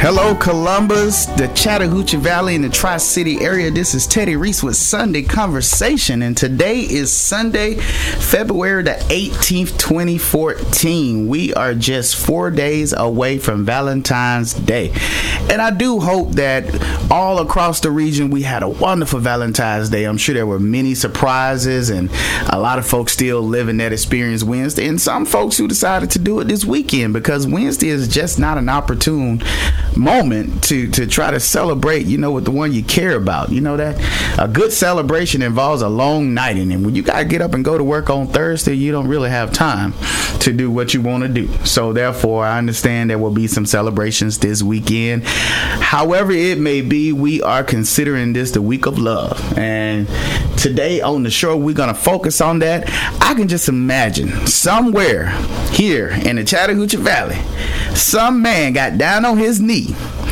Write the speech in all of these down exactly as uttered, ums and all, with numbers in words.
Hello, Columbus, the Chattahoochee Valley, and the Tri-City area. This is Teddy Reese with Sunday Conversation, and today is Sunday, February the eighteenth, twenty fourteen. We are just four days away from Valentine's Day, and I do hope that all across the region we had a wonderful Valentine's Day. I'm sure there were many surprises, and a lot of folks still living that experience Wednesday, and some folks who decided to do it this weekend, because Wednesday is just not an opportune moment to to try to celebrate, you know, with the one you care about. You know that a good celebration involves a long night, and when you gotta get up and go to work on Thursday, you don't really have time to do what you want to do. So therefore, I understand there will be some celebrations this weekend. However it may be, we are considering this the week of love, and today on the show we're gonna focus on that. I can just imagine somewhere here in the Chattahoochee Valley, some man got down on his knee,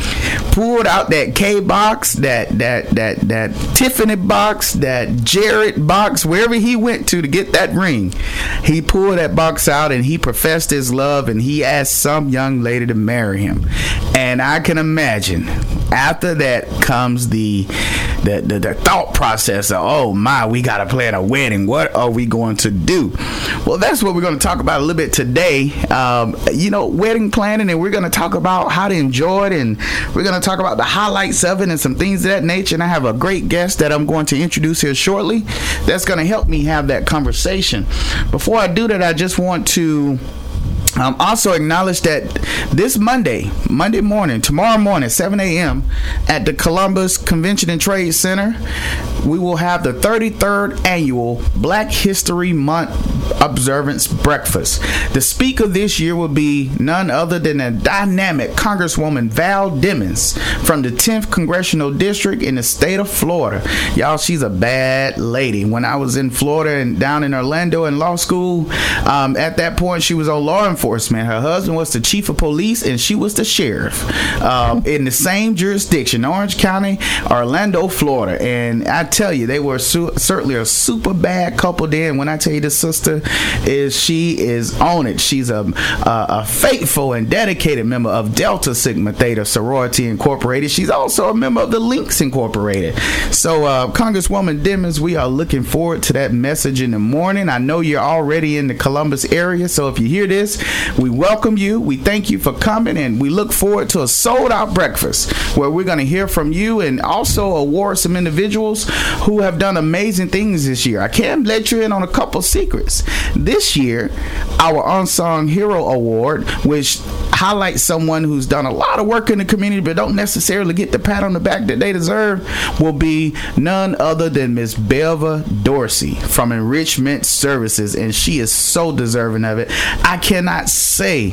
pulled out that K box, that that that that Tiffany box, that Jared box, wherever he went to to get that ring. He pulled that box out and he professed his love, and he asked some young lady to marry him. And I can imagine after that comes the the, the, the thought process of, oh my, we got to plan a wedding. What are we going to do? Well, that's what we're going to talk about a little bit today. Um, you know, wedding planning, and we're going to talk about how to enjoy it, and we're going to talk about the highlights of it and some things of that nature. And I have a great guest that I'm going to introduce here shortly that's going to help me have that conversation. Before I do that, I just want to Um, also acknowledge that this Monday, Monday morning, tomorrow morning, seven a.m. at the Columbus Convention and Trade Center, we will have the thirty-third annual Black History Month Observance Breakfast. The speaker this year will be none other than a dynamic Congresswoman Val Demings from the tenth Congressional District in the state of Florida. Y'all, she's a bad lady. When I was in Florida and down in Orlando in law school, um, at that point she was on law enforcement. Her husband was the chief of police, and she was the sheriff um, in the same jurisdiction, Orange County, Orlando, Florida. And I tell you, they were su- certainly a super bad couple then. When I tell you this sister is, she is on it. She's a, a, a faithful and dedicated member of Delta Sigma Theta Sorority Incorporated. She's also a member of the Links Incorporated. So uh, Congresswoman Demings, we are looking forward to that message in the morning. I know you're already in the Columbus area, so if you hear this, we welcome you. We thank you for coming, and we look forward to a sold-out breakfast where we're going to hear from you and also award some individuals who have done amazing things this year. I can let you in on a couple secrets. This year, our Unsung Hero Award, which highlights someone who's done a lot of work in the community but don't necessarily get the pat on the back that they deserve, will be none other than Miss Belva Dorsey from Enrichment Services, and she is so deserving of it. I cannot say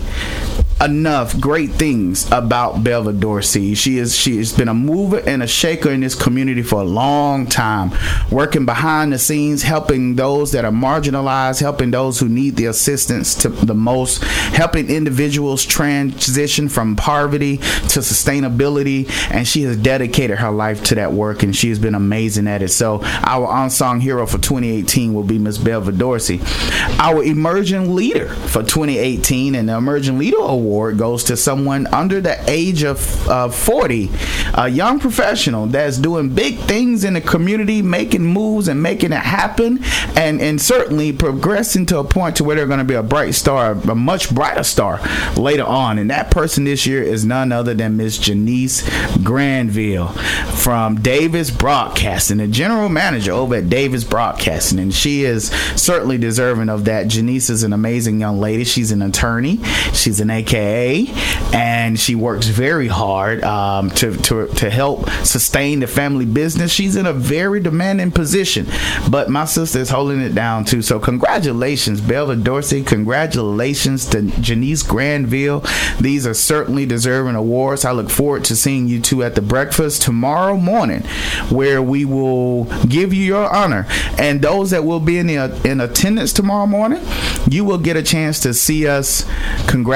enough great things about Belva Dorsey. She is she has been a mover and a shaker in this community for a long time, working behind the scenes, helping those that are marginalized, helping those who need the assistance to the most, helping individuals transition from poverty to sustainability, and she has dedicated her life to that work, and she has been amazing at it. So our unsung hero for twenty eighteen will be Miss Belva Dorsey. Our emerging leader for twenty eighteen, and the Emerging Leader Award goes to someone under the age of uh, forty, a young professional that's doing big things in the community, making moves and making it happen, and and certainly progressing to a point to where they're going to be a bright star, a much brighter star later on. And that person this year is none other than Miss Janice Granville from Davis Broadcasting, the general manager over at Davis Broadcasting, and she is certainly deserving of that. Janice is an amazing young lady. She's an attorney. She's an A K A, and she works very hard um, to, to to help sustain the family business. She's in a very demanding position, but my sister is holding it down too. So congratulations, Belva Dorsey. Congratulations to Janice Granville. These are certainly deserving awards. I look forward to seeing you two at the breakfast tomorrow morning, where we will give you your honor. And those that will be in the in attendance tomorrow morning, you will get a chance to see us congratulate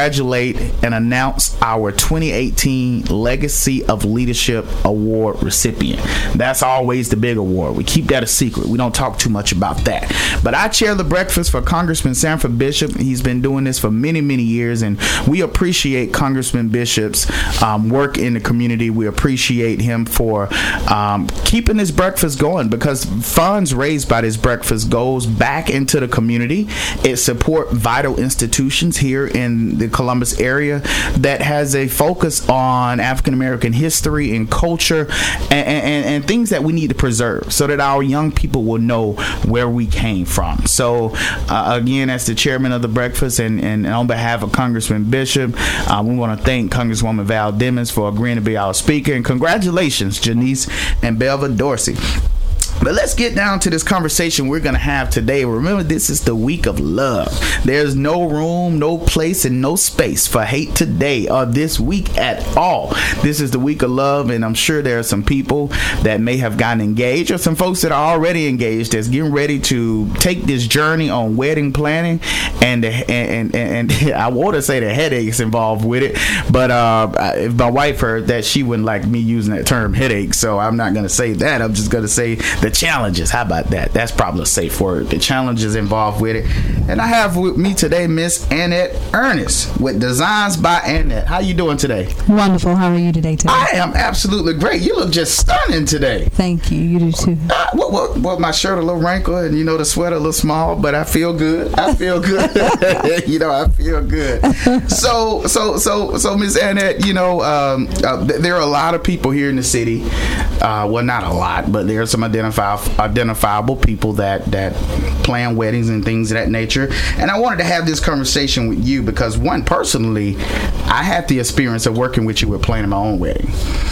celebrate and announce our twenty eighteen Legacy of Leadership Award recipient. That's always the big award. We keep that a secret. We don't talk too much about that. But I chair the breakfast for Congressman Sanford Bishop. He's been doing this for many, many years, and we appreciate Congressman Bishop's um, work in the community. We appreciate him for um, keeping this breakfast going, because funds raised by this breakfast goes back into the community. It supports vital institutions here in the Columbus area that has a focus on African American history and culture and, and, and things that we need to preserve so that our young people will know where we came from. So uh, again, as the chairman of the breakfast and, and on behalf of Congressman Bishop, uh, we want to thank Congresswoman Val Demings for agreeing to be our speaker, and congratulations Janice and Belva Dorsey. But let's get down to this conversation we're going to have today. Remember, this is the week of love. There's no room, no place, and no space for hate today or this week at all. This is the week of love, and I'm sure there are some people that may have gotten engaged, or some folks that are already engaged that's getting ready to take this journey on wedding planning. And and and, and I want to say the headaches involved with it, but uh, if my wife heard that, she wouldn't like me using that term headache, so I'm not going to say that. I'm just going to say the challenges. How about that? That's probably a safe word. The challenges involved with it. And I have with me today Miss Annette Ernest with Designs by Annette. How you doing today? Wonderful. How are you today, Tim? I am absolutely great. You look just stunning today. Thank you. You do too. Uh, what, what, what, my shirt a little wrinkled, and you know the sweater a little small, but I feel good. I feel good. You know, I feel good. So, so, so, so, Miss Annette, you know, um, uh, th- there are a lot of people here in the city. Uh, well, not a lot, but there are some identifiable identifiable people that that plan weddings and things of that nature. And I wanted to have this conversation with you because, one, personally, I had the experience of working with you with planning my own wedding.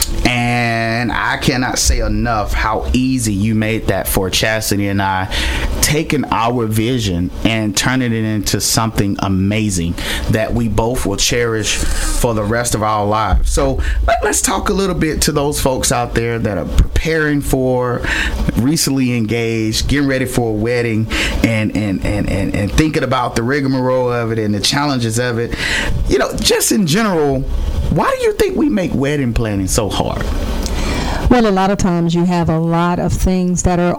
And I cannot say enough how easy you made that for Chastity and I, taking our vision and turning it into something amazing that we both will cherish for the rest of our lives. So let, let's talk a little bit to those folks out there that are preparing for, recently engaged, getting ready for a wedding, and, and, and, and, and thinking about the rigmarole of it and the challenges of it. You know, just in general, why do you think we make wedding planning so hard? Well, a lot of times you have a lot of things that are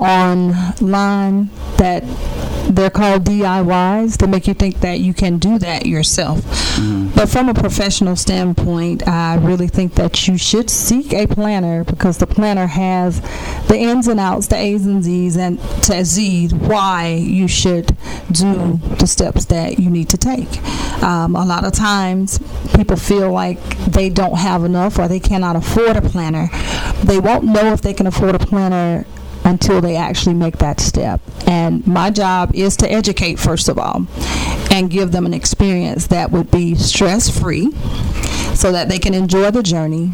online that they're called D I Ys to make you think that you can do that yourself. Mm-hmm. But from a professional standpoint, I really think that you should seek a planner, because the planner has the ins and outs, the A's and Z's, and to Z why you should do the steps that you need to take. Um, a lot of times people feel like they don't have enough or they cannot afford a planner. They won't know if they can afford a planner until they actually make that step. And my job is to educate, first of all, and give them an experience that would be stress-free so that they can enjoy the journey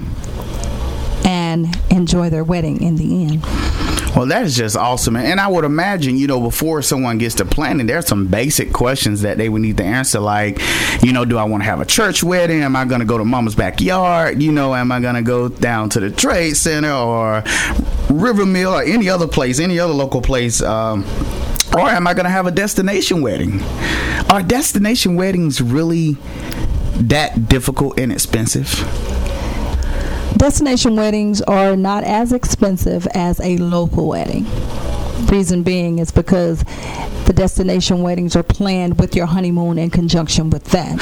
and enjoy their wedding in the end. Well, that is just awesome. And I would imagine, you know, before someone gets to planning, there's some basic questions that they would need to answer, like, you know, do I want to have a church wedding? Am I going to go to mama's backyard? You know, am I going to go down to the Trade Center or River Mill or any other place, any other local place? Um, or am I going to have a destination wedding? Are destination weddings really that difficult and expensive? Destination weddings are not as expensive as a local wedding. Reason being is because the destination weddings are planned with your honeymoon in conjunction with that.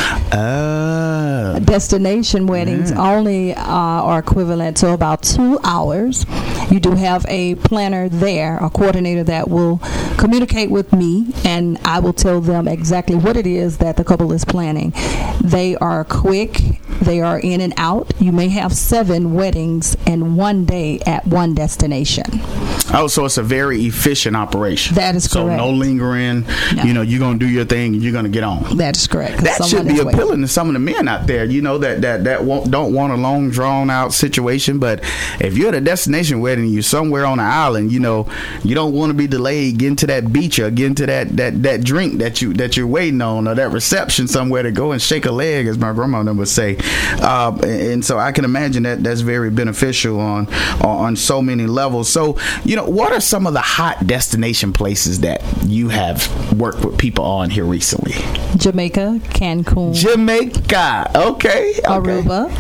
Uh, destination weddings yeah. only uh, are equivalent to about two hours. You do have a planner there, a coordinator that will communicate with me, and I will tell them exactly what it is that the couple is planning. They are quick. They are in and out. You may have seven weddings in one day at one destination. Oh, so it's a very efficient operation. That is so correct. So no lingering. No. You know, you're going to do your thing and you're going to get on. That is correct. That should be appealing waiting. to some of the men out there, you know, that that, that won't, don't want a long, drawn-out situation. But if you're at a destination wedding, you're somewhere on an island, you know, you don't want to be delayed getting to that beach or getting to that, that, that drink that, you, that you're waiting on, or that reception somewhere to go and shake a leg, as my grandmother would say. Uh, and so I can imagine that that's very beneficial on, on so many levels. So you know, what are some of the hot destination places that you have worked with people on here recently? Jamaica, Cancun. Jamaica, okay. okay. Aruba.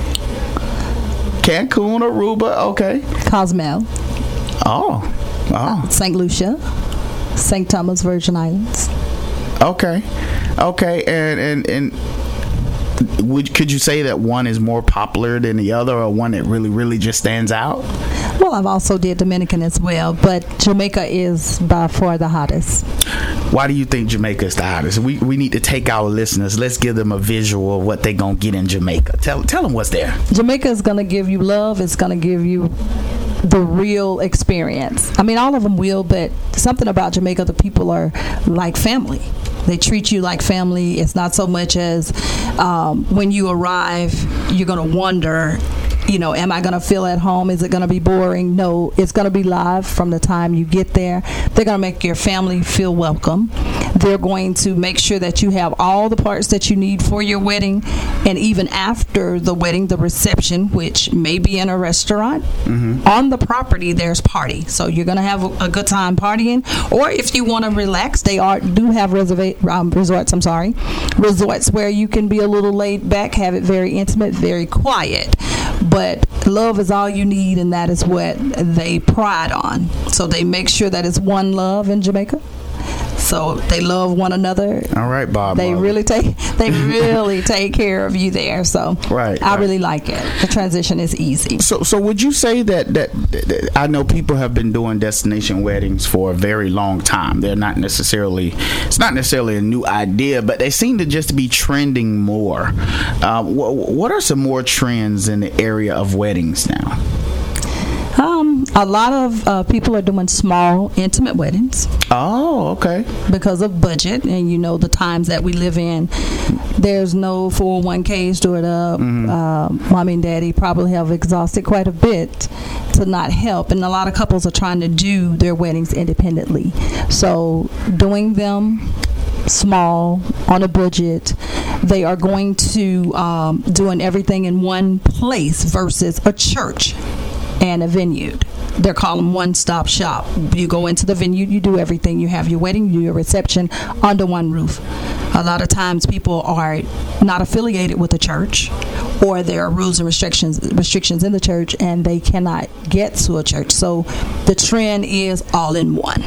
Cancun, Aruba, okay. Cozumel. Oh, oh. Saint Lucia. Saint Thomas, Virgin Islands. Okay, okay, and and and would could you say that one is more popular than the other, or one that really really just stands out? Well, I've also did Dominican as well, but Jamaica is by far the hottest. Why do you think Jamaica is the hottest? We we need to take our listeners. Let's give them a visual of what they're gonna get in Jamaica. Tell tell them what's there. Jamaica is gonna give you love. It's gonna give you the real experience. I mean, all of them will, but something about Jamaica, the people are like family. They treat you like family. It's not so much as um, when you arrive, you're going to wonder, you know, am I going to feel at home? Is it going to be boring? No, it's going to be live from the time you get there. They're going to make your family feel welcome. They're going to make sure that you have all the parts that you need for your wedding. And even after the wedding, the reception, which may be in a restaurant, mm-hmm. on the property, there's party. So you're going to have a, a good time partying. Or if you want to relax, they are do have reserva- um, resorts, I'm sorry, resorts where you can be a little laid back, have it very intimate, very quiet. But love is all you need, and that is what they pride on. So they make sure that it's one love in Jamaica. So they love one another. All right, Bob. They Bob. really take they really take care of you there. So right, I right. really like it. The transition is easy. So so would you say that, that that I know people have been doing destination weddings for a very long time. They're not necessarily it's not necessarily a new idea, but they seem to just be trending more. Uh, what, what are some more trends in the area of weddings now? Um, a lot of uh, people are doing small, intimate weddings. Oh, okay. Because of budget, and you know the times that we live in. There's no four oh one k stored up. Mm-hmm. Uh, mommy and daddy probably have exhausted quite a bit to not help, and a lot of couples are trying to do their weddings independently. So doing them small on a budget, they are going to um, doing everything in one place versus a church and a venue. They're calling one-stop shop. You go into the venue, you do everything. You have your wedding, you do your reception under one roof. A lot of times people are not affiliated with the church, or there are rules and restrictions restrictions in the church, and they cannot get to a church. So the trend is all in one.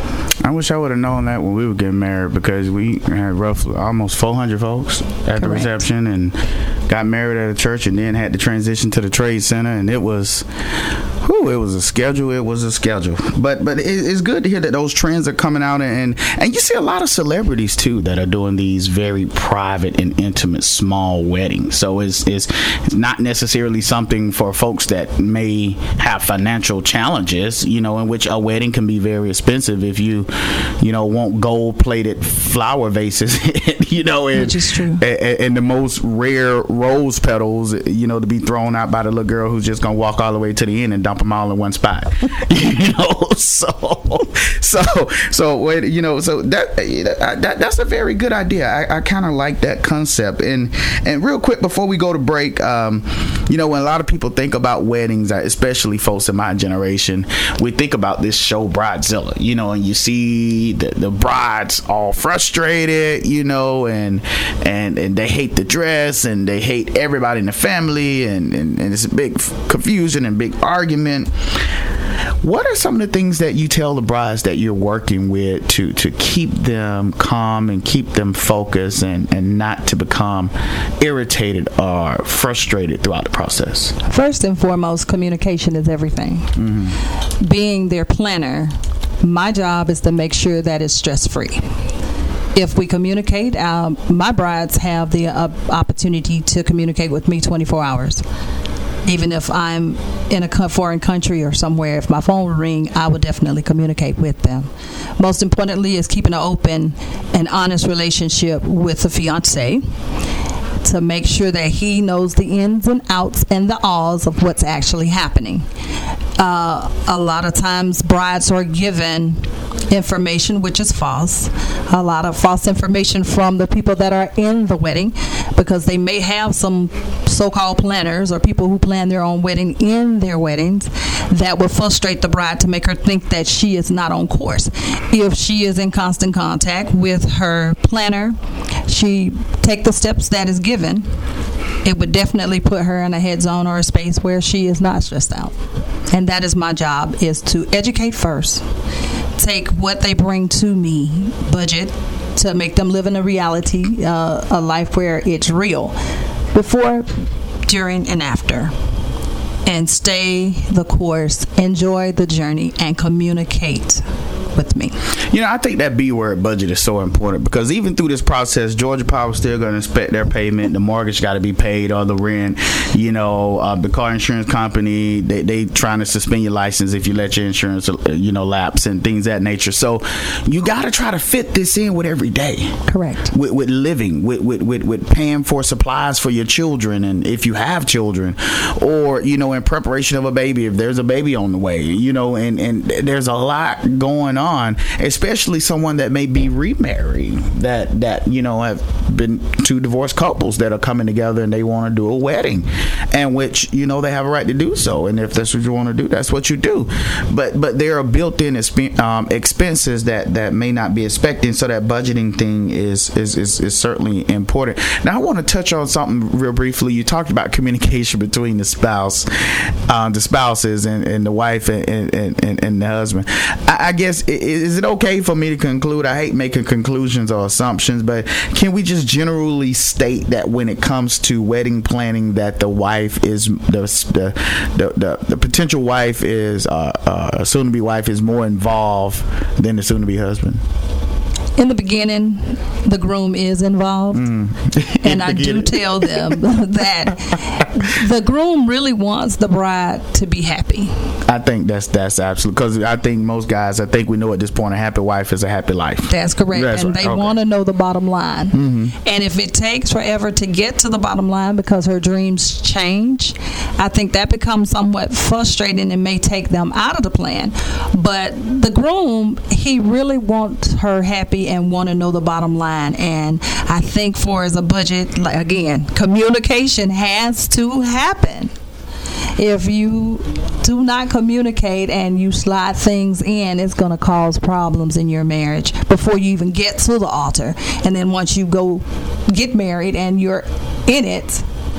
I wish I would have known that when we were getting married, because we had roughly almost four hundred folks at Correct. The reception, and got married at a church, and then had to transition to the trade center, and it was whew, it was a schedule it was a schedule but but it, it's good to hear that those trends are coming out, and and you see a lot of celebrities too that are doing these very private and intimate small weddings. So it's it's, it's not necessarily something for folks that may have financial challenges, you know, in which a wedding can be very expensive if you you know want gold plated flower vases you know and, which is true, and, and the most rare rose petals, you know, to be thrown out by the little girl who's just gonna walk all the way to the end and dump them all in one spot. you know, so so so you know, so that, that that's a very good idea. I, I kind of like that concept. And and real quick before we go to break, um, you know, when a lot of people think about weddings, especially folks in my generation, we think about this show Bridezilla, you know, and you see the, the brides all frustrated, you know, and and and they hate the dress, and they hate everybody in the family, and, and, and it's a big confusion and big argument. What are some of the things that you tell the brides that you're working with to, to keep them calm and keep them focused, and, and not to become irritated or frustrated throughout the process? First and foremost, communication is everything. Mm-hmm. Being their planner, my job is to make sure that it's stress-free. If we communicate, um, my brides have the uh, opportunity to communicate with me twenty-four hours. Even if I'm in a foreign country or somewhere, if my phone will ring, I will definitely communicate with them. Most importantly is keeping an open and honest relationship with the fiancé, to make sure that he knows the ins and outs and the ahs of what's actually happening. Uh, a lot of times brides are given information which is false, a lot of false information from the people that are in the wedding, because they may have some so-called planners or people who plan their own wedding in their weddings that will frustrate the bride to make her think that she is not on course. If she is in constant contact with her planner, she take the steps that is given, it would definitely put her in a head zone or a space where she is not stressed out. And that is my job, is to educate first, take what they bring to me, budget, to make them live in a reality, uh, a life where it's real, before, during, and after. And stay the course, enjoy the journey, and communicate with me. You know, I think that B word, budget, is so important, because even through this process, Georgia Power is still going to inspect their payment. The mortgage got to be paid, or the rent. You know, uh, the car insurance company, they they trying to suspend your license if you let your insurance, uh, you know, lapse and things of that nature. So you got to try to fit this in with every day. Correct. With, with living, with, with, with, with paying for supplies for your children, and if you have children, or, you know, in preparation of a baby, if there's a baby on the way, you know, and, and there's a lot going on. On, especially someone that may be remarried, that that you know have been two divorced couples that are coming together and they want to do a wedding, and which, you know, they have a right to do so, and if that's what you want to do, that's what you do. But but there are built-in exp- um, expenses that that may not be expected, so that budgeting thing is is is, is certainly important. Now I want to touch on something real briefly. You talked about communication between the spouse, um, the spouses, and, and the wife and and, and, and the husband. I, I guess. It, Is it okay for me to conclude? I hate making conclusions or assumptions, but can we just generally state that when it comes to wedding planning, that the wife is the the the, the, the potential wife is uh, uh, soon-to-be wife is more involved than the soon-to-be husband? In the beginning, the groom is involved, mm. and I do tell them that the groom really wants the bride to be happy. I think that's that's absolute, because I think most guys, I think we know at this point, a happy wife is a happy life. That's correct, that's and right. they okay. want to know the bottom line. Mm-hmm. And if it takes forever to get to the bottom line because her dreams change, I think that becomes somewhat frustrating and may take them out of the plan. But the groom, he really wants her happy and want to know the bottom line. And I think for as a budget, like, again, communication has to happen. If you do not communicate and you slide things in, it's going to cause problems in your marriage before you even get to the altar. And then once you go get married and you're in it,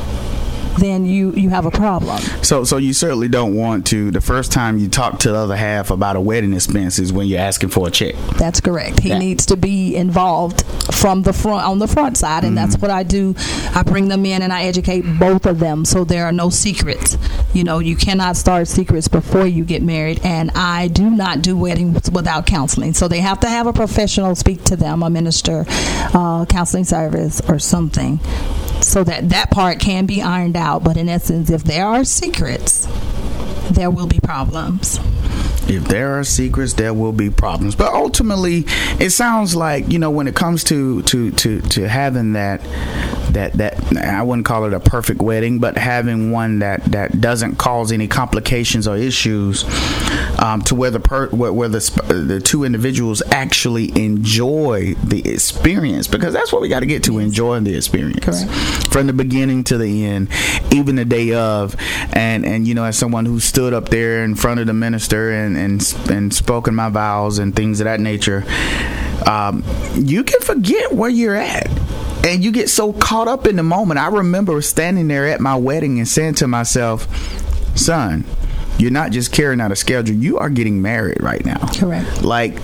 then you, you have a problem. So so you certainly don't want to, the first time you talk to the other half about a wedding expense is when you're asking for a check. That's correct. He yeah. needs to be involved from the front, on the front side, and mm-hmm. that's what I do. I bring them in and I educate both of them, so there are no secrets. You know, you cannot start secrets before you get married, and I do not do weddings without counseling. So they have to have a professional speak to them, a minister, uh, counseling service, or something, so that that part can be ironed out. But in essence, if there are secrets, there will be problems. If there are secrets, there will be problems. But ultimately, it sounds like, you know, when it comes to to to, to having that that that I wouldn't call it a perfect wedding, but having one that that doesn't cause any complications or issues, um, to where the per, where, where the the two individuals actually enjoy the experience, because that's what we got to get to, enjoying the experience. Correct. From the beginning to the end, even the day of. And and you know, as someone who stood up there in front of the minister and and and spoken my vows and things of that nature, um, you can forget where you're at. And you get so caught up in the moment. I remember standing there at my wedding and saying to myself, son, you're not just carrying out a schedule, you are getting married right now. Correct. Like,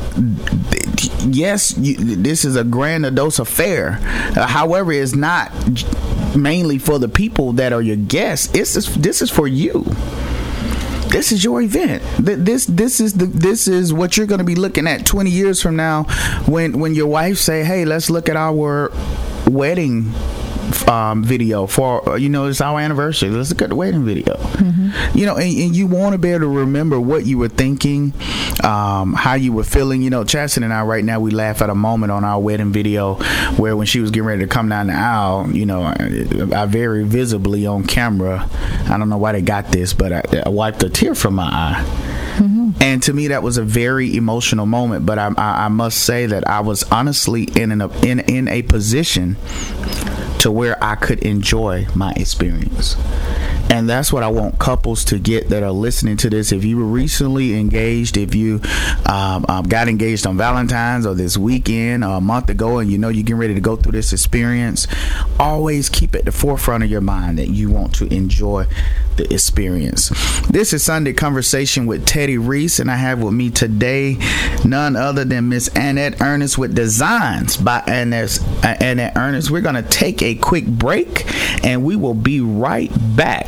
yes, you, this is a grandiose affair. Uh, however, it's not mainly for the people that are your guests. It's just, this is for you. This is your event. This this is the this is what you're going to be looking at twenty years from now, when when your wife say, "Hey, let's look at our wedding um, video for, you know, it's our anniversary. Let's look at the wedding video." Mm-hmm. You know, and, and you want to be able to remember what you were thinking, um, how you were feeling. You know, Chastity and I right now, we laugh at a moment on our wedding video where when she was getting ready to come down the aisle, you know, I, I very visibly on camera, I don't know why they got this, but I, I wiped a tear from my eye. Mm-hmm. And to me, that was a very emotional moment. But I, I, I must say that I was honestly in an, in in a position to where I could enjoy my experience. And that's what I want couples to get that are listening to this. If you were recently engaged, if you um, um, got engaged on Valentine's or this weekend or a month ago, and you know you're getting ready to go through this experience, always keep at the forefront of your mind that you want to enjoy the experience. This is Sunday Conversation with Teddy Reese, and I have with me today none other than Miss Annette Ernest with Designs by Annette, uh, Annette Ernest. We're going to take a quick break, and we will be right back.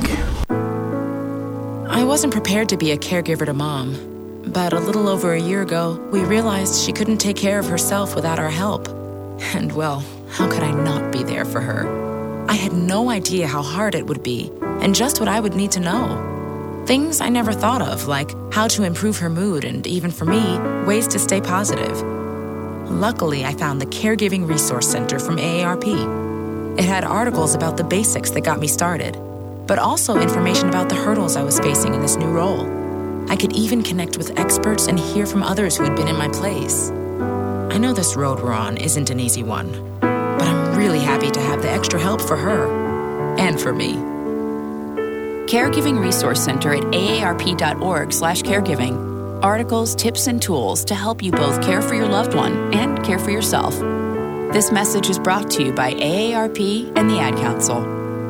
I wasn't prepared to be a caregiver to Mom, but a little over a year ago, we realized she couldn't take care of herself without our help. And well, how could I not be there for her? I had no idea how hard it would be, and just what I would need to know. Things I never thought of, like how to improve her mood and, even for me, ways to stay positive. Luckily, I found the Caregiving Resource Center from A A R P. It had articles about the basics that got me started, but also information about the hurdles I was facing in this new role. I could even connect with experts and hear from others who had been in my place. I know this road we're on isn't an easy one, but I'm really happy to have the extra help for her and for me. Caregiving Resource Center at aarp.org slash caregiving. Articles, tips, and tools to help you both care for your loved one and care for yourself. This message is brought to you by A A R P and the Ad Council.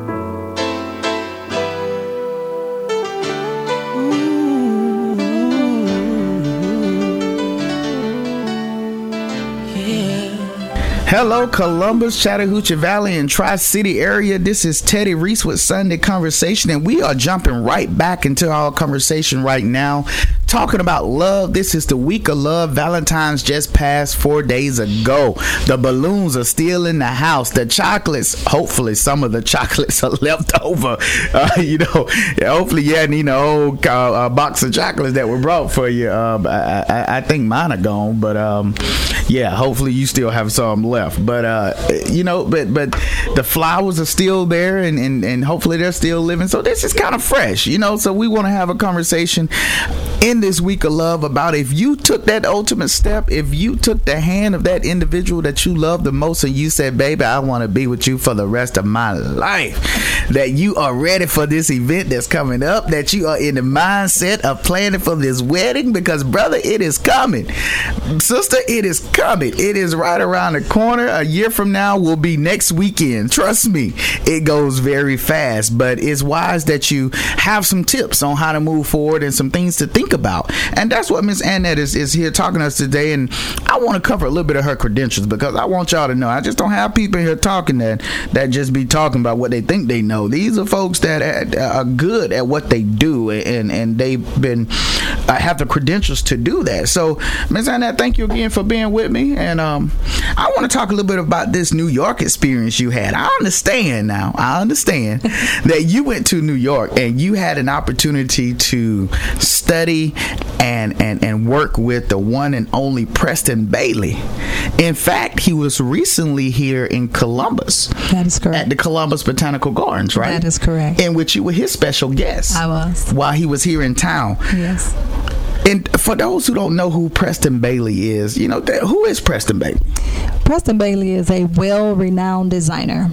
Hello, Columbus, Chattahoochee Valley, and Tri-City area. This is Teddy Reese with Sunday Conversation, and we are jumping right back into our conversation right now, talking about love. This is the week of love. Valentine's just passed four days ago. The balloons are still in the house. The chocolates, hopefully some of the chocolates are left over. Uh, you know, hopefully you hadn't eaten a whole uh, uh, box of chocolates that were brought for you. Uh, I, I, I think mine are gone, but um, yeah, hopefully you still have some left. But uh, you know, but but the flowers are still there, and, and, and hopefully they're still living. So this is kind of fresh, you know. So we want to have a conversation in this week of love about if you took that ultimate step, if you took the hand of that individual that you love the most, and you said, "Baby, I want to be with you for the rest of my life." That you are ready for this event that's coming up. That you are in the mindset of planning for this wedding, because brother, it is coming. Sister, it is coming. It is right around the corner. A year from now will be next weekend. Trust me, it goes very fast, but it's wise that you have some tips on how to move forward and some things to think about. And that's what Miss Annette is, is here talking to us today. And I want to cover a little bit of her credentials, because I want y'all to know I just don't have people here talking that that just be talking about what they think they know. These are folks that are good at what they do, and and they've been uh, have the credentials to do that. So Miss Annette, thank you again for being with me. And um, I want to talk a little bit about this New York experience you had. I understand now. I understand that you went to New York and you had an opportunity to study and, and, and work with the one and only Preston Bailey. In fact, he was recently here in Columbus. That is correct. At the Columbus Botanical Gardens, right? That is correct. In which you were his special guest. I was. While he was here in town. Yes. And for those who don't know who Preston Bailey is, you know, who is Preston Bailey? Preston Bailey is a well-renowned designer.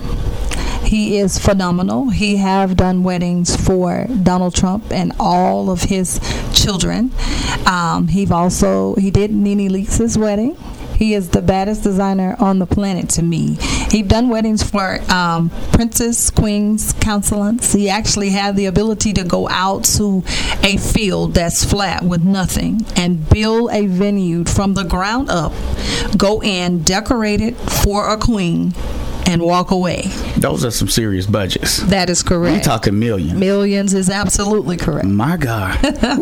He is phenomenal. He have done weddings for Donald Trump and all of his children. Um, he also he did Nene Leakes' wedding. He is the baddest designer on the planet to me. He's done weddings for um, princes, queens, consulants. He actually had the ability to go out to a field that's flat with nothing and build a venue from the ground up, go in, decorate it for a queen, and walk away. Those are some serious budgets. That is correct. We're talking millions. Millions is absolutely correct. My God.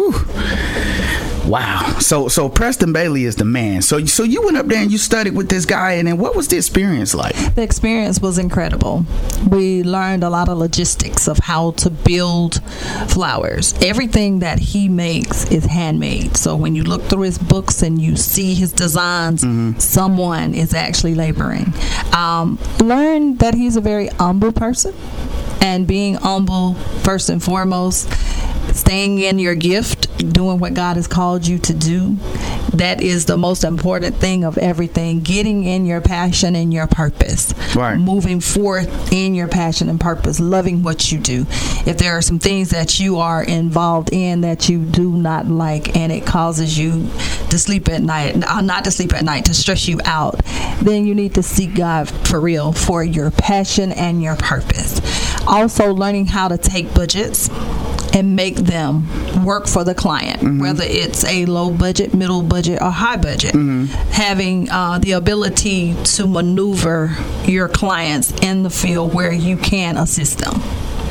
Wow. So so Preston Bailey is the man. So so you went up there and you studied with this guy, and then what was the experience like? The experience was incredible. We learned a lot of logistics of how to build flowers. Everything that he makes is handmade. So when you look through his books and you see his designs, mm-hmm. someone is actually laboring. Um, learn that he's a very humble person, and being humble first and foremost, staying in your gift, doing what God has called you to do, that is the most important thing of everything. Getting in your passion and your purpose. Right. Moving forth in your passion and purpose. Loving what you do. If there are some things that you are involved in that you do not like and it causes you to sleep at night, not to sleep at night, to stress you out, then you need to seek God for real for your passion and your purpose. Also, learning how to take budgets and make them work for the client, mm-hmm. whether it's a low budget, middle budget, or high budget. Mm-hmm. Having uh, the ability to maneuver your clients in the field where you can assist them.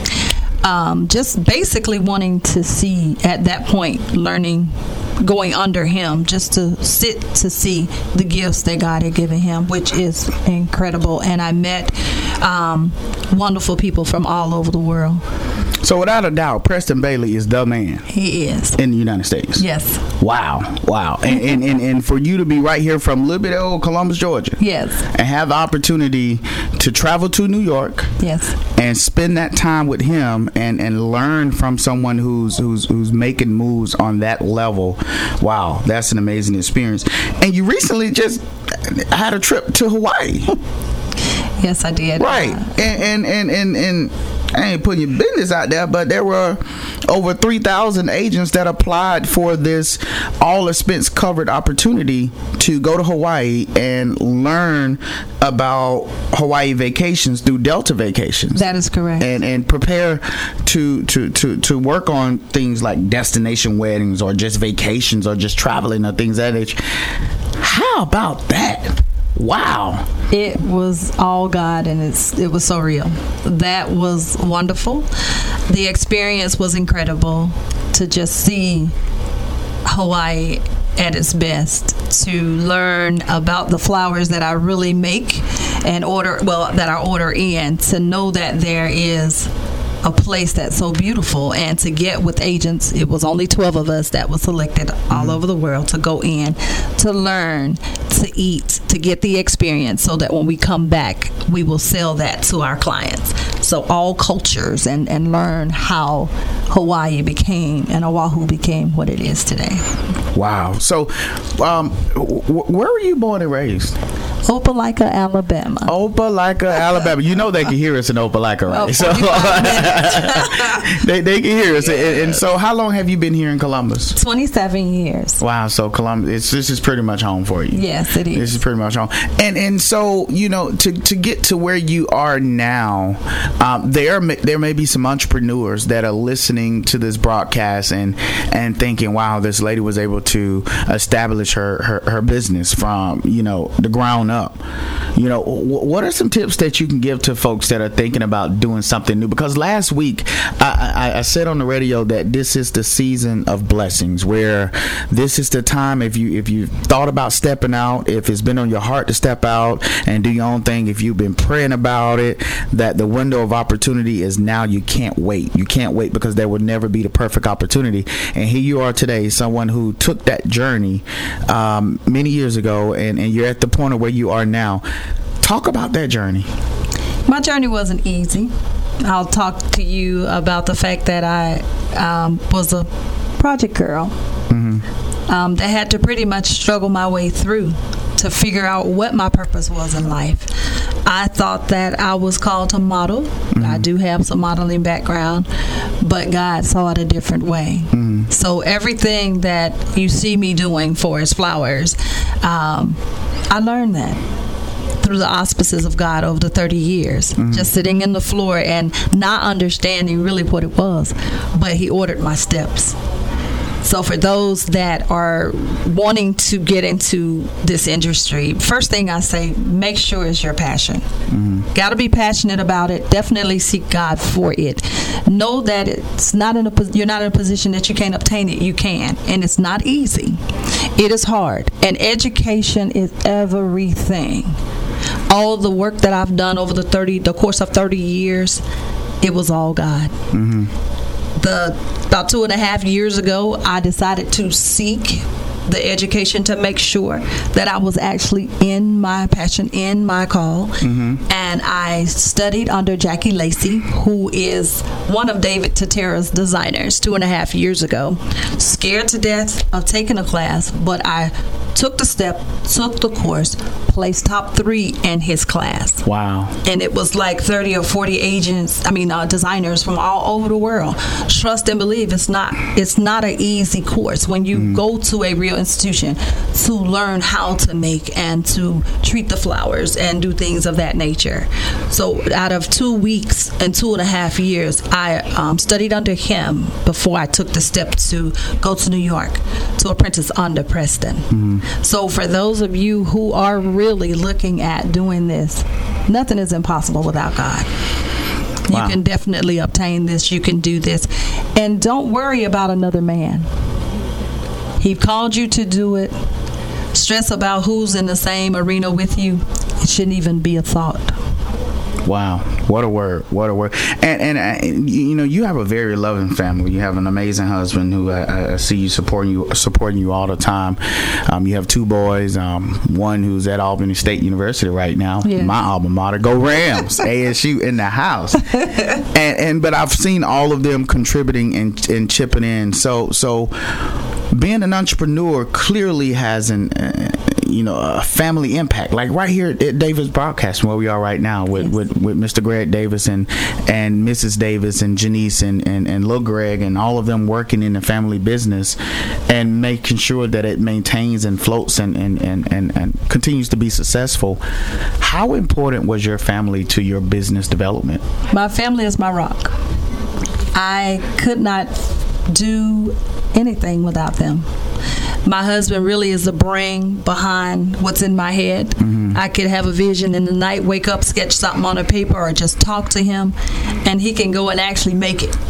Um, just basically wanting to see, at that point, learning, going under him, just to sit to see the gifts that God had given him, which is incredible. And I met um, wonderful people from all over the world. So without a doubt, Preston Bailey is the man. He is. In the United States. Yes. Wow. Wow. And and, and, and for you to be right here from a little bit of old Columbus, Georgia. Yes. And have the opportunity to travel to New York. Yes. And spend that time with him and, and learn from someone who's who's who's making moves on that level. Wow. That's an amazing experience. And you recently just had a trip to Hawaii. Yes, I did. Right. Uh, and, and, and, and, and I ain't putting your business out there, but there were over three thousand agents that applied for this all expense covered opportunity to go to Hawaii and learn about Hawaii vacations through Delta Vacations. That is correct. And and prepare to, to, to, to work on things like destination weddings or just vacations or just traveling or things of that nature. How about that? Wow. It was all God, and it's it was so real. That was wonderful. The experience was incredible to just see Hawaii at its best, to learn about the flowers that I really make and order, well, that I order in, to know that there is a place that's so beautiful, and to get with agents, it was only twelve of us that was selected mm-hmm. all over the world to go in, to learn, to eat, to get the experience, so that when we come back, we will sell that to our clients. So all cultures, and, and learn how Hawaii became and Oahu became what it is today. Wow. So um, w- where were you born and raised? Opelika, Alabama. Opelika, Alabama. You know they can hear us in Opelika, right? Oh, so they they can hear us. And, and so, how long have you been here in Columbus? twenty-seven years. Wow. So Columbus, it's, this is pretty much home for you. Yes, it is. This is pretty much home. And and so you know to to get to where you are now, um, there may, there may be some entrepreneurs that are listening to this broadcast and and thinking, wow, this lady was able to establish her her, her business from you know the ground up. You know, what are some tips that you can give to folks that are thinking about doing something new? Because last week I, I, I said on the radio that this is the season of blessings, where this is the time, if you if you thought about stepping out, if it's been on your heart to step out and do your own thing, if you've been praying about it, that the window of opportunity is now. You can't wait. You can't wait, because there will never be the perfect opportunity. And here you are today, someone who took that journey um, many years ago, and, and you're at the point of where you are now. Talk about that journey. My journey wasn't easy. I'll talk to you about the fact that I um, was a project girl mm-hmm. um, that had to pretty much struggle my way through to figure out what my purpose was in life. I thought that I was called to model. Mm-hmm. I do have some modeling background, but God saw it a different way. Mm-hmm. So everything that you see me doing for His flowers, um, I learned that through the auspices of God over the thirty years, mm-hmm. just sitting in the floor and not understanding really what it was, but He ordered my steps. So for those that are wanting to get into this industry, first thing I say, make sure it's your passion. Mm-hmm. Got to be passionate about it. Definitely seek God for it. Know that it's not in a you're not in a position that you can't obtain it. You can, and it's not easy. It is hard, and education is everything. All the work that I've done over the thirty, the course of thirty years, it was all God. Mm-hmm. The about two and a half years ago, I decided to seek the education to make sure that I was actually in my passion, in my call. Mm-hmm. And I studied under Jackie Lacey, who is one of David Tatera's designers, two and a half years ago. Scared to death of taking a class, but I took the step, took the course, placed top three in his class. Wow. And it was like thirty or forty agents, I mean, uh, designers from all over the world. Trust and believe, it's not it's not an easy course when you mm. go to a real institution to learn how to make and to treat the flowers and do things of that nature. So out of two weeks and two and a half years, I um, studied under him before I took the step to go to New York to apprentice under Preston. Mm. So for those of you who are really looking at doing this, nothing is impossible without God. Wow. You can definitely obtain this. You can do this. And don't worry about another man. He called you to do it. Stress about who's in the same arena with you, it shouldn't even be a thought. Wow, what a word! What a word! And and uh, you know, you have a very loving family. You have an amazing husband who I, I see you supporting you supporting you all the time. Um, you have two boys. Um, one who's at Albany State University right now. Yes. My alma mater. Go Rams! A S U in the house. and and but I've seen all of them contributing and and chipping in. So so. Being an entrepreneur clearly has an, uh, you know, a family impact. Like right here at Davis Broadcasting, where we are right now with, yes. with, with Mister Greg Davis and, and Missus Davis and Janice and, and, and Lil Greg and all of them working in the family business and making sure that it maintains and floats and, and, and, and, and continues to be successful. How important was your family to your business development? My family is my rock. I could not do anything without them. My husband really is the brain behind what's in my head. Mm-hmm. I could have a vision in the night, wake up, sketch something on a paper, or just talk to him, and he can go and actually make it.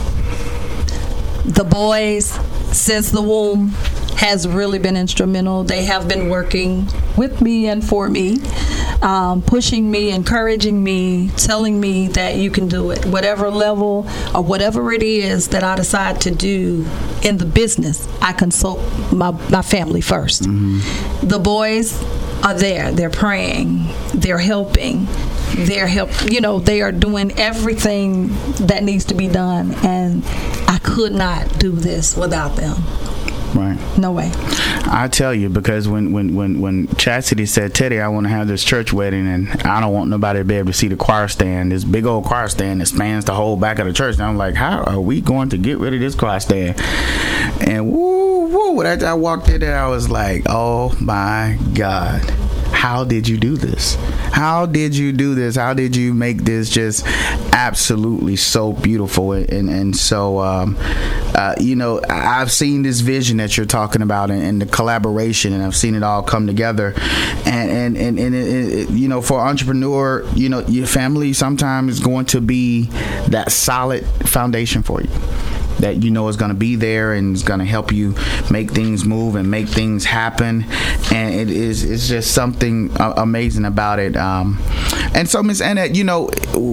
The boys, since the womb, has really been instrumental. They have been working with me and for me, um, pushing me, encouraging me, telling me that you can do it. Whatever level or whatever it is that I decide to do in the business, I consult my, my family first. Mm-hmm. The boys are there. They're praying. They're helping. They're help. You know, they are doing everything that needs to be done, and I could not do this without them. Right. No way. I tell you, because when, when, when, when Chastity said, Teddy, I want to have this church wedding and I don't want nobody to be able to see the choir stand, this big old choir stand that spans the whole back of the church. And I'm like, how are we going to get rid of this choir stand? And woo, woo, when I, I walked in there, I was like, oh my God. How did you do this? How did you do this? How did you make this just absolutely so beautiful? And and, and so, um, uh, you know, I've seen this vision that you're talking about and, and the collaboration, and I've seen it all come together. And and and, and it, it, you know, for an entrepreneur, you know, your family sometimes is going to be that solid foundation for you, that you know is going to be there and is going to help you make things move and make things happen. And it is it's just something uh, amazing about it. Um, and so, Miss Annette, you know,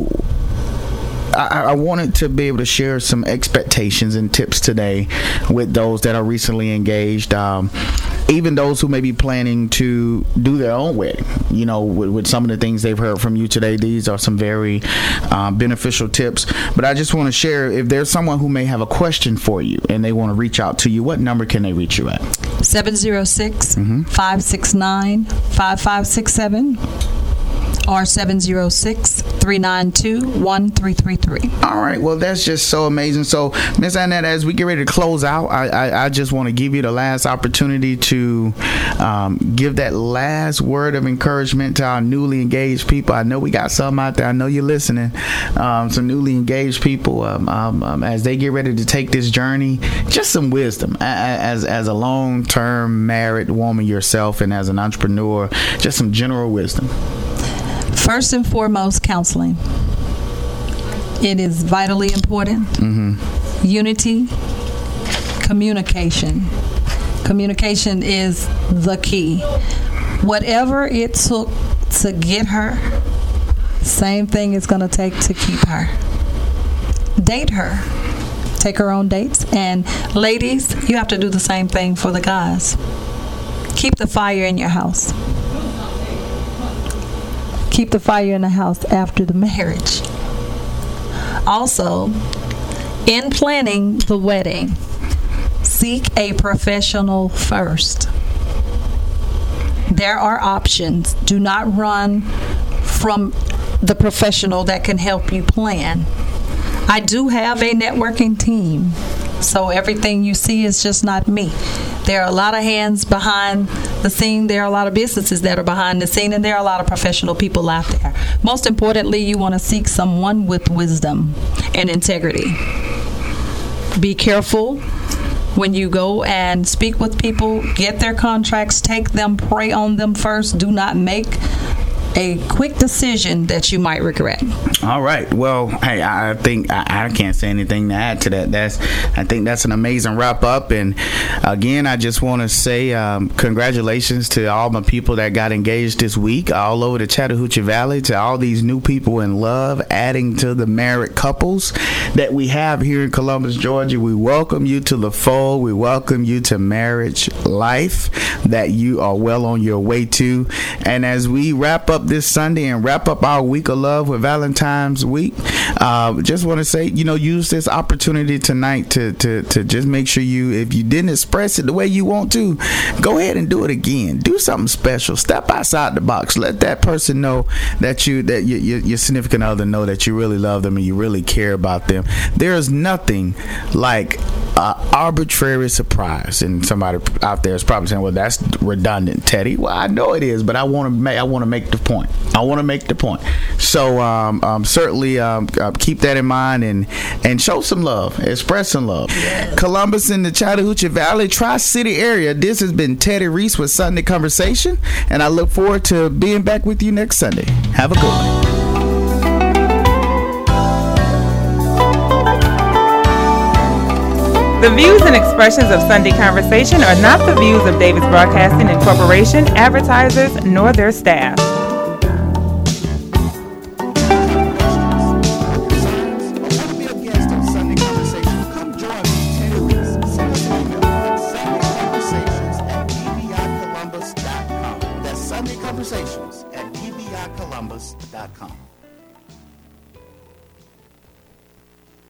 I, I wanted to be able to share some expectations and tips today with those that are recently engaged. Um, even those who may be planning to do their own wedding, you know, with, with some of the things they've heard from you today. These are some very uh, beneficial tips. But I just want to share, if there's someone who may have a question for you and they want to reach out to you, what number can they reach you at? seven zero six, five six nine, five five six seven or seven zero six, three nine two, one three three three. All right. Well, that's just so amazing. So, Miz Annette, as we get ready to close out, I, I, I just want to give you the last opportunity to um, give that last word of encouragement to our newly engaged people. I know we got some out there. I know you're listening. Um, some newly engaged people um, um, um, as they get ready to take this journey. Just some wisdom as as a long-term married woman yourself, and as an entrepreneur. Just some general wisdom. First and foremost, counseling. It is vitally important. Mm-hmm. Unity, communication. Communication is the key. Whatever it took to get her, same thing it's going to take to keep her. Date her. Take her on dates. And ladies, you have to do the same thing for the guys. Keep the fire in your house. Keep the fire in the house after the marriage. Also, in planning the wedding, seek a professional first. There are options. Do not run from the professional that can help you plan. I do have a networking team, so everything you see is just not me. There are a lot of hands behind the scene. There are a lot of businesses that are behind the scene, and there are a lot of professional people out there. Most importantly, you want to seek someone with wisdom and integrity. Be careful when you go and speak with people. Get their contracts, take them, pray on them first. Do not make a quick decision that you might regret. All right. Well, hey, I think I, I can't say anything to add to that. That's I think that's an amazing wrap up. And again, I just want to say um, congratulations to all my people that got engaged this week all over the Chattahoochee Valley, to all these new people in love, adding to the married couples that we have here in Columbus, Georgia. We welcome you to the fold. We welcome you to marriage life that you are well on your way to. And as we wrap up this Sunday and wrap up our week of love with Valentine's week, uh, just want to say, you know, use this opportunity tonight to, to, to just make sure you, if you didn't express it the way you want to, go ahead and do it again. Do something special. Step outside the box. Let that person know that you, that you, your, your significant other know that you really love them and you really care about them. There is nothing like uh, arbitrary surprise. And somebody out there is probably saying, well, that's redundant, Teddy. Well, I know it is, but I want to make, I want to make the point. I want to make the point. So um, um, certainly um, uh, keep that in mind and and show some love, express some love. Yes. Columbus in the Chattahoochee Valley, Tri-City area. This has been Teddy Reese with Sunday Conversation, and I look forward to being back with you next Sunday. Have a good one. The views and expressions of Sunday Conversation are not the views of Davis Broadcasting Incorporation, advertisers, nor their staff. Conversations at d b i columbus dot com.